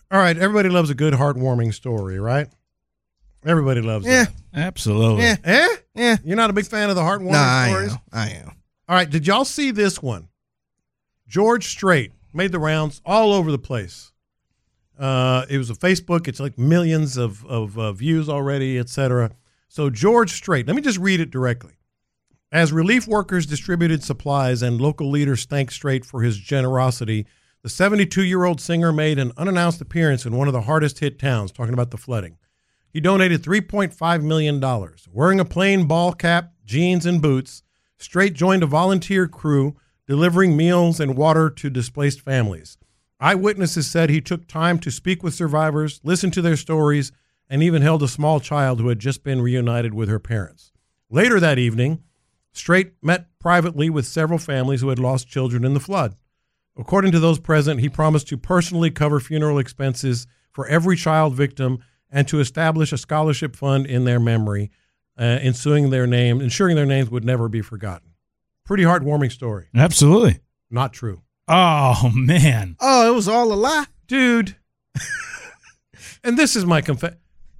All right, everybody loves a good, heartwarming story, right? Everybody loves that. Absolutely. Yeah. You're not a big fan of the heartwarming stories? I am. All right, did y'all see this one? George Strait made the rounds all over the place. It was a Facebook. It's like millions of views already, etc. So George Strait, let me just read it directly. As relief workers distributed supplies and local leaders thanked Strait for his generosity, the 72-year-old singer made an unannounced appearance in one of the hardest hit towns, talking about the flooding. He donated $3.5 million. Wearing a plain ball cap, jeans, and boots, Strait joined a volunteer crew delivering meals and water to displaced families. Eyewitnesses said he took time to speak with survivors, listen to their stories, and even held a small child who had just been reunited with her parents. Later that evening, Strait met privately with several families who had lost children in the flood. According to those present, he promised to personally cover funeral expenses for every child victim and to establish a scholarship fund in their memory, ensuring their names would never be forgotten. Pretty heartwarming story. Absolutely. Not true. Oh, man. Oh, it was all a lie? Dude. And this is my confession.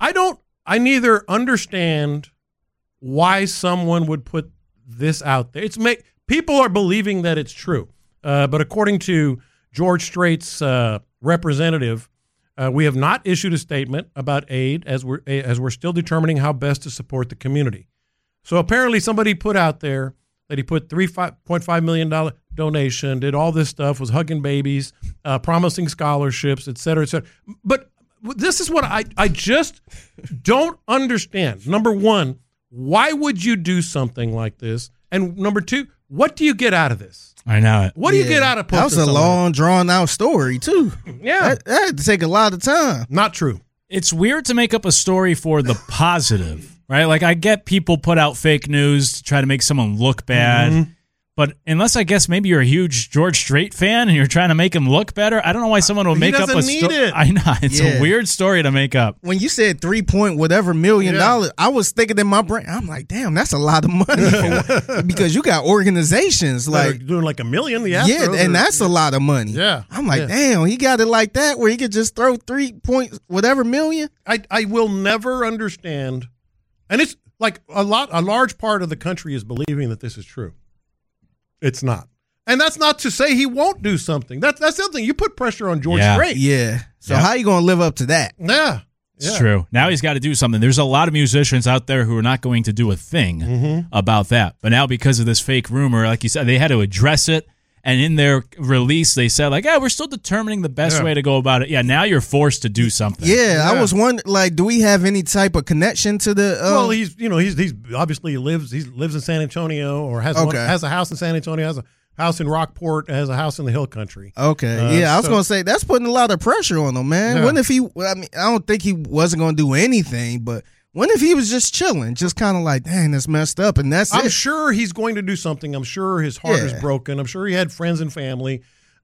I neither understand why someone would put this out there. People are believing that it's true. But according to George Strait's representative, we have not issued a statement about aid as we're still determining how best to support the community. So apparently somebody put out there that he put $3.5 million donation, did all this stuff, was hugging babies, promising scholarships, et cetera, et cetera. But this is what I just don't understand. Number one, why would you do something like this? And number two, what do you get out of this? I know it. What do you get out of posting? That was a long, drawn-out story, too. Yeah. That had to take a lot of time. Not true. It's weird to make up a story for the positive, right? Like, I get people put out fake news to try to make someone look bad. Mm-hmm. But unless, I guess, maybe you're a huge George Strait fan and you're trying to make him look better, I don't know why someone would make up a story. I know. It's a weird story to make up. When you said $3 million, I was thinking in my brain, I'm like, damn, that's a lot of money. Because you got organizations like doing like $1 million. The Astros and that's a lot of money. Yeah. I'm like, damn, he got it like that where he could just throw $3 million. I will never understand. And it's like a large part of the country is believing that this is true. It's not. And that's not to say he won't do something. That's the other thing. You put pressure on George Strait. Yeah. So how you going to live up to that? Yeah. It's true. Now he's got to do something. There's a lot of musicians out there who are not going to do a thing about that. But now because of this fake rumor, like you said, they had to address it. And in their release, they said, like, we're still determining the best way to go about it. Yeah, now you're forced to do something. Yeah, I was wondering, like, do we have any type of connection to the? Well, he's obviously lives in San Antonio or has a house in San Antonio, has a house in Rockport, has a house in the Hill Country. Okay, I was gonna say that's putting a lot of pressure on him, man. Yeah. What if he? I mean, I don't think he wasn't gonna do anything, but. What if he was just chilling, just kind of like, dang, that's messed up, and that's it? I'm sure he's going to do something. I'm sure his heart is broken. I'm sure he had friends and family,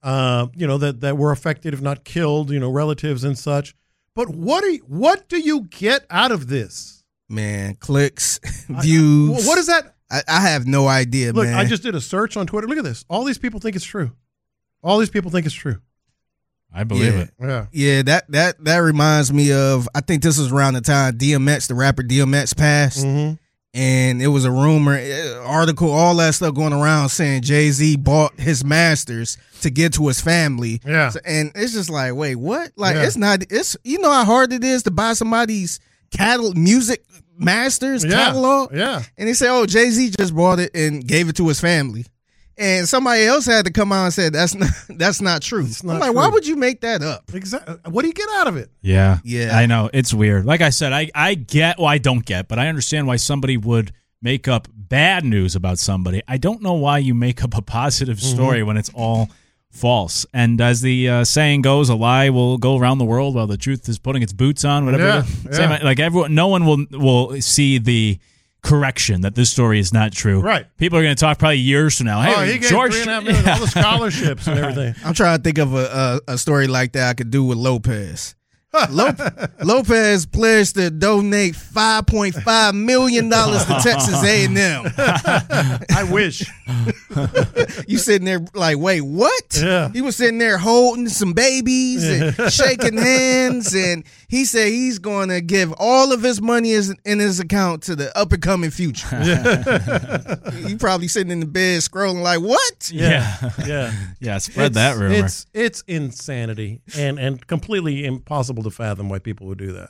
that were affected, if not killed, relatives and such. But what do you get out of this? Man, clicks, views. What is that? I have no idea, man. Look, I just did a search on Twitter. Look at this. All these people think it's true. All these people think it's true. I believe it. Yeah, that reminds me of, I think this was around the time the rapper DMX passed. Mm-hmm. And it was a rumor, article, all that stuff going around saying Jay-Z bought his masters to get to his family. Yeah. And it's just like, wait, what? Like, it's you know how hard it is to buy somebody's music masters catalog? Yeah. And they say, oh, Jay-Z just bought it and gave it to his family. And somebody else had to come out and say that's not true. I'm like, why would you make that up? Exactly. What do you get out of it? Yeah. I know. It's weird. Like I said, I don't get, but I understand why somebody would make up bad news about somebody. I don't know why you make up a positive story when it's all false. And as the saying goes, a lie will go around the world while the truth is putting its boots on. Whatever. Like everyone, no one will see the correction that this story is not true. Right. People are going to talk probably years from now. Hey, he gave George, $3.5 million, all the scholarships and everything. I'm trying to think of a story like that I could do with Lopez. Lopez pledged to donate $5.5 million to Texas A&M. I wish. You sitting there like, wait, what? Yeah. He was sitting there holding some babies and shaking hands, and he said he's going to give all of his money in his account to the up-and-coming future. He probably sitting in the bed scrolling like, what? Yeah. Spread that rumor. It's insanity and completely impossible to fathom why people would do that.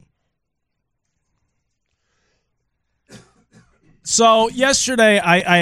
So yesterday,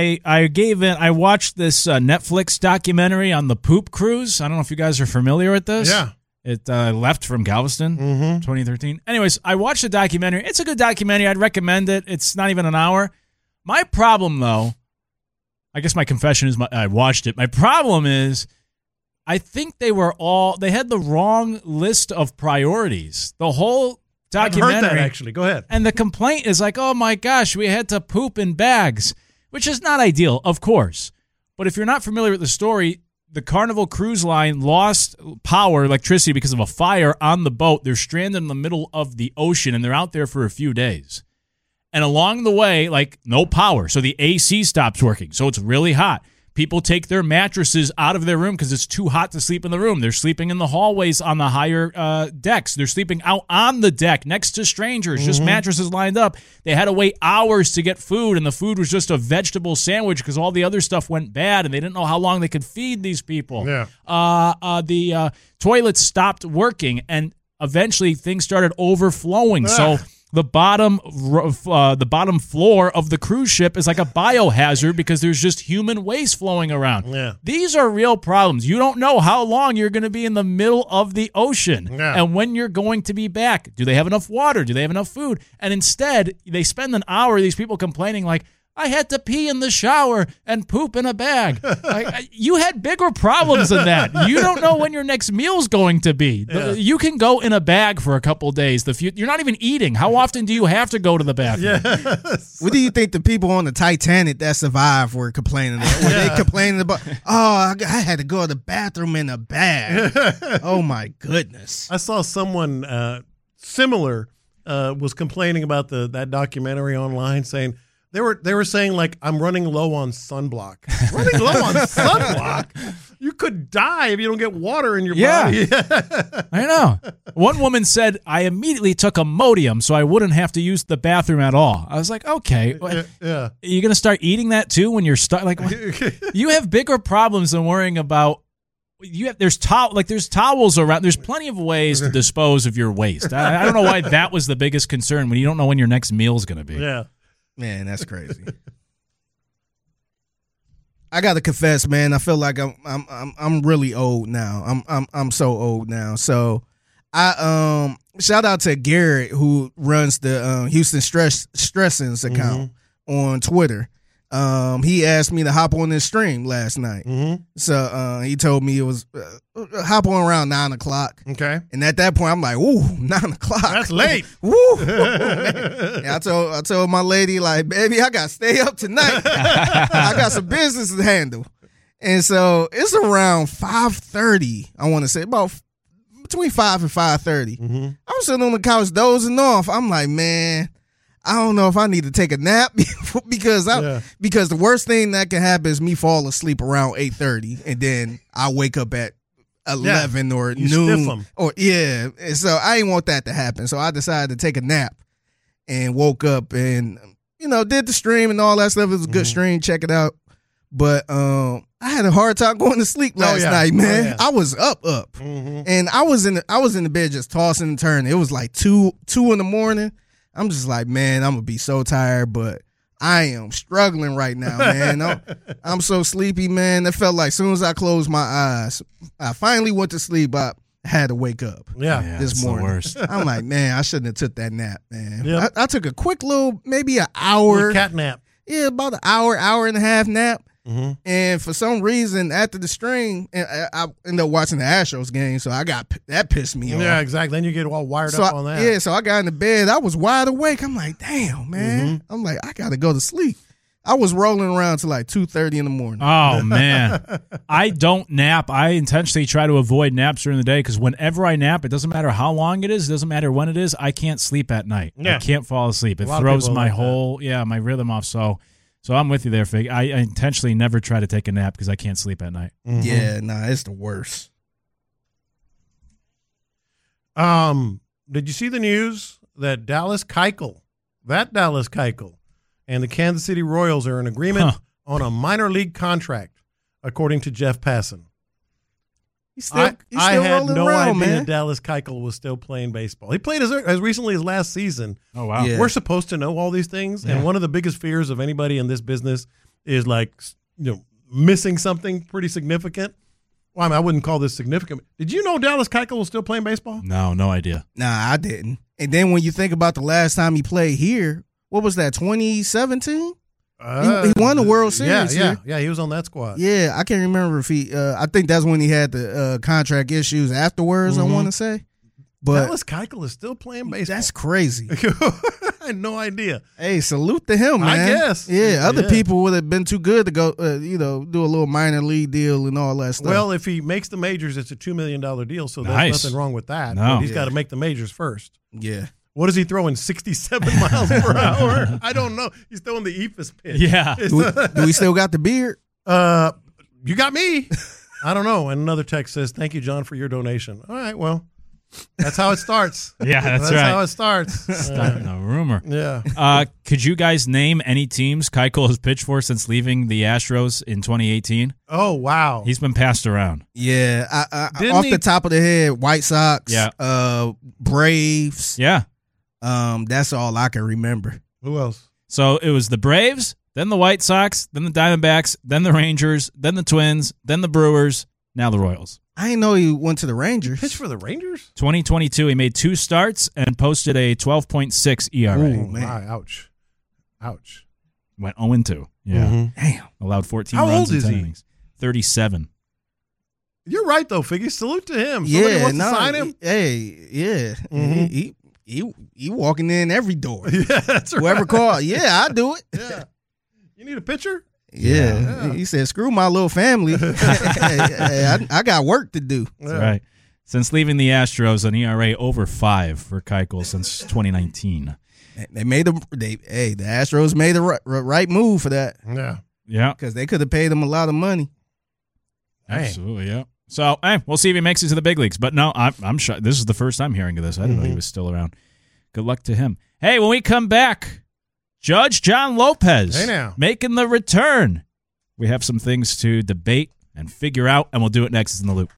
I watched this Netflix documentary on the poop cruise. I don't know if you guys are familiar with this. Yeah. It left from Galveston, 2013. Anyways, I watched the documentary. It's a good documentary. I'd recommend it. It's not even an hour. My problem, though, I guess my confession is I watched it. My problem is I think they had the wrong list of priorities. The whole documentary. I've heard that, actually. Go ahead. And the complaint is like, oh my gosh, we had to poop in bags, which is not ideal, of course. But if you're not familiar with the story, the Carnival Cruise Line lost electricity because of a fire on the boat. They're stranded in the middle of the ocean, and they're out there for a few days. And along the way, no power. So the AC stops working. So it's really hot. People take their mattresses out of their room because it's too hot to sleep in the room. They're sleeping in the hallways on the higher decks. They're sleeping out on the deck next to strangers, just mattresses lined up. They had to wait hours to get food, and the food was just a vegetable sandwich because all the other stuff went bad, and they didn't know how long they could feed these people. Yeah. The toilets stopped working, and eventually things started overflowing. So the bottom floor of the cruise ship is like a biohazard because there's just human waste flowing around. Yeah. These are real problems. You don't know how long you're going to be in the middle of the ocean and when you're going to be back. Do they have enough water? Do they have enough food? And instead, they spend an hour, these people complaining like, I had to pee in the shower and poop in a bag. You had bigger problems than that. You don't know when your next meal's going to be. You can go in a bag for a couple days. You're not even eating. How often do you have to go to the bathroom? Yes. What do you think the people on the Titanic that survived were complaining about? Were they complaining about, I had to go to the bathroom in a bag? Oh, my goodness. I saw someone similar was complaining about that documentary online, saying, They were saying, like, I'm running low on sunblock. Running low on sunblock? You could die if you don't get water in your body. I know. One woman said, I immediately took Imodium so I wouldn't have to use the bathroom at all. I was like, okay. Yeah. Are you going to start eating that too when you're stuck? Like, you have bigger problems than worrying about. There's towels around. There's plenty of ways to dispose of your waste. I don't know why that was the biggest concern when you don't know when your next meal is going to be. Yeah. Man, that's crazy. I gotta confess, man. I feel like I'm really old now. I'm so old now. So I shout out to Garrett who runs the Houston Stressings account on Twitter. He asked me to hop on this stream last night. So he told me it was hop on around 9 o'clock. Okay. And at that point, I'm like, ooh, 9 o'clock. That's late. Woo. And I told my lady, like, baby, I got to stay up tonight. I got some business to handle. And so it's around 5:30, I want to say, about between 5 and 5:30. I'm sitting on the couch dozing off. I'm like, man, I don't know if I need to take a nap because the worst thing that can happen is me fall asleep around 8:30 and then I wake up at 11 or you noon. stiff 'em. And so I didn't want that to happen. So I decided to take a nap and woke up and did the stream and all that stuff. It was a good stream. Check it out. But I had a hard time going to sleep last night, man. I was up, and I was in the bed just tossing and turning. It was like 2 in the morning. I'm just like, man, I'm gonna be so tired, but I am struggling right now, man. I'm so sleepy, man. It felt like as soon as I closed my eyes, I finally went to sleep. I had to wake up. This morning. The worst. I'm like, man, I shouldn't have took that nap, man. Yep. I took a quick maybe an hour cat nap. Yeah, about an hour and a half nap. And for some reason, after the stream, I ended up watching the Astros game, so that pissed me off. Yeah, exactly. Then you get all wired up on that. Yeah, so I got in the bed. I was wide awake. I'm like, damn, man. I'm like, I got to go to sleep. I was rolling around till like 2:30 in the morning. Oh, man. I don't nap. I intentionally try to avoid naps during the day because whenever I nap, it doesn't matter how long it is, it doesn't matter when it is, I can't sleep at night. Yeah. I can't fall asleep. It A lot of throws people my like that. whole, my rhythm off. So I'm with you there, Fig. I intentionally never try to take a nap because I can't sleep at night. Mhm. Yeah, nah, it's the worst. Did you see the news that Dallas Keuchel, and the Kansas City Royals are in agreement on a minor league contract, according to Jeff Passan? He's still I had rolling no around, idea man. Dallas Keuchel was still playing baseball. He played as recently as last season. Oh, wow. Yeah. We're supposed to know all these things, and one of the biggest fears of anybody in this business is missing something pretty significant. Well, I mean, I wouldn't call this significant. Did you know Dallas Keuchel was still playing baseball? No idea. Nah, I didn't. And then when you think about the last time he played here, what was that, 2017? He won the World Series Yeah, here. yeah, he was on that squad. Yeah, I can't remember if he I think that's when he had the contract issues afterwards, I want to say. But Dallas Keuchel is still playing baseball. that's crazy. I had no idea. Hey, salute to him, I man. guess. Yeah, other Yeah. people would have been too good to go, do a little minor league deal and all that stuff. Well, if he makes the majors, it's a $2 million deal, so there's Nice. nothing wrong with that. No. But he's got to make the majors first. yeah. What is he throwing, 67 miles per hour? I don't know. He's throwing the Ephus pitch. Yeah. Do we still got the beard? You got me. I don't know. And another text says, thank you, John, for your donation. All right, well, that's how it starts. Yeah, that's how right. it starts. Starting a rumor. Yeah. Could you guys name any teams Keuchel has pitched for since leaving the Astros in 2018? Oh, wow. He's been passed around. Yeah. I Didn't off he- the top of the head, White Sox, Yeah. Braves. Yeah. That's all I can remember. Who else? So it was the Braves, then the White Sox, then the Diamondbacks, then the Rangers, then the Twins, then the Brewers, now the Royals. I didn't know he went to the Rangers. Pitch for the Rangers? 2022, he made 2 starts and posted a 12.6 ERA. Ooh. Oh, man. my, ouch. Ouch. Went 0-2. Yeah. Mhm. Damn. Allowed 14 How runs old in is 10 he? innings. 37. You're right, though, Figgy. Salute to him. Somebody Yeah, wants to sign him? Yeah. Mhm. He walking in every door. Yeah, that's right. Whoever called, yeah, I do it. Yeah. You need a pitcher? Yeah. Yeah. He said, screw my little family. Hey, I got work to do. That's right. Since leaving the Astros, an ERA over 5 for Keuchel since 2019. They made the Astros made the right move for that Yeah. Yeah. because they could have paid him a lot of money. Dang. Absolutely, yeah. So, we'll see if he makes it to the big leagues. But no, I'm sure this is the first I'm hearing of this. I didn't know he was still around. Good luck to him. Hey, when we come back, Judge John Lopez Hey, now. making the return. We have some things to debate and figure out, and we'll do it next. It's in the Loop.